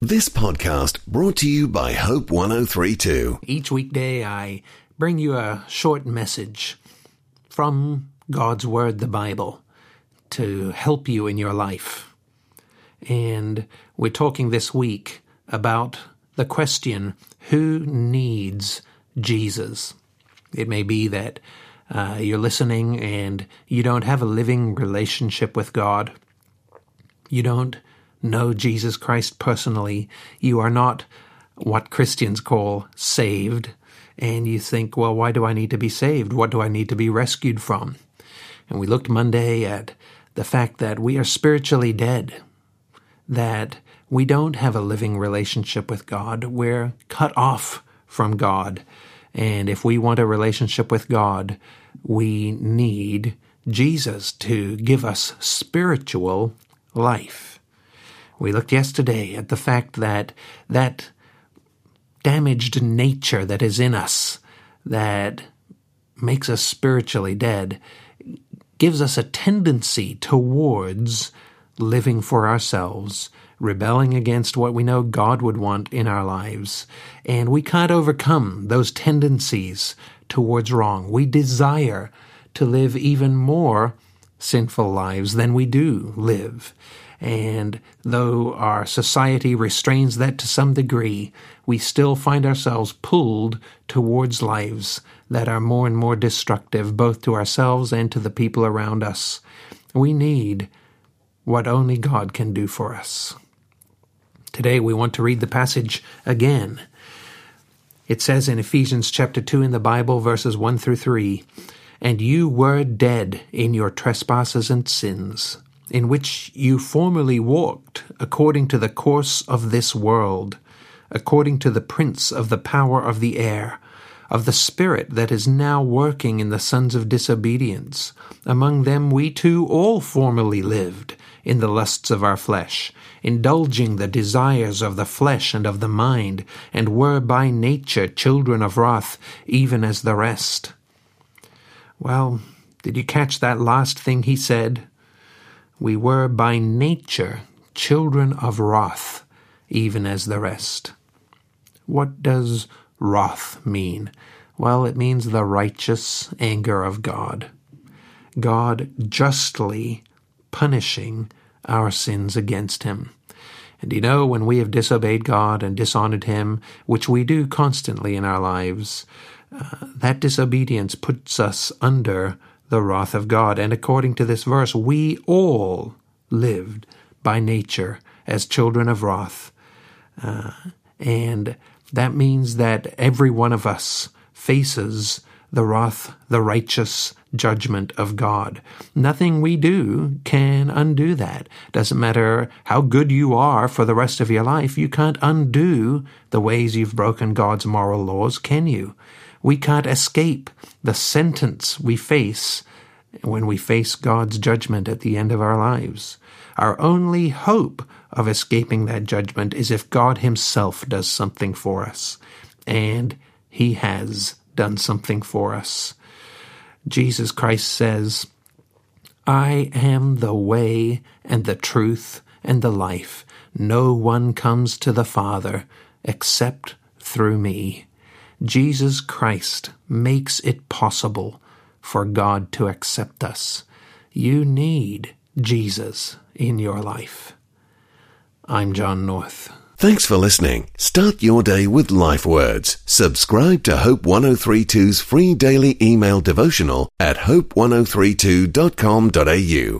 This podcast brought to you by Hope 1032. Each weekday I bring you a short message from God's Word, the Bible, to help you in your life. And we're talking this week about the question, who needs Jesus? It may be that you're listening and you don't have a living relationship with God. You don't know Jesus Christ personally. You are not what Christians call saved. And you think, well, why do I need to be saved? What do I need to be rescued from? And we looked Monday at the fact that we are spiritually dead, that we don't have a living relationship with God. We're cut off from God. And if we want a relationship with God, we need Jesus to give us spiritual life. We looked yesterday at the fact that that damaged nature that is in us, that makes us spiritually dead, gives us a tendency towards living for ourselves, rebelling against what we know God would want in our lives. And we can't overcome those tendencies towards wrong. We desire to live even more sinful lives than we do live. And though our society restrains that to some degree, we still find ourselves pulled towards lives that are more and more destructive, both to ourselves and to the people around us. We need what only God can do for us. Today we want to read the passage again. It says in Ephesians chapter 2 in the Bible, verses 1 through 3, "And you were dead in your trespasses and sins, in which you formerly walked according to the course of this world, according to the prince of the power of the air, of the spirit that is now working in the sons of disobedience. Among them we too all formerly lived in the lusts of our flesh, indulging the desires of the flesh and of the mind, and were by nature children of wrath, even as the rest." Well, did you catch that last thing he said? We were by nature children of wrath, even as the rest. What does wrath mean? Well, it means the righteous anger of God. God justly punishing our sins against him. And you know, when we have disobeyed God and dishonored him, which we do constantly in our lives, that disobedience puts us under the wrath of God. And according to this verse, we all lived by nature as children of wrath. And that means that every one of us faces the wrath, the righteous judgment of God. Nothing we do can undo that. Doesn't matter how good you are for the rest of your life, you can't undo the ways you've broken God's moral laws, can you? We can't escape the sentence we face when we face God's judgment at the end of our lives. Our only hope of escaping that judgment is if God himself does something for us. And he has done something for us. Jesus Christ says, "I am the way and the truth and the life. No one comes to the Father except through me." Jesus Christ makes it possible for God to accept us. You need Jesus in your life. I'm John North. Thanks for listening. Start your day with Life Words. Subscribe to Hope 1032's free daily email devotional at hope1032.com.au.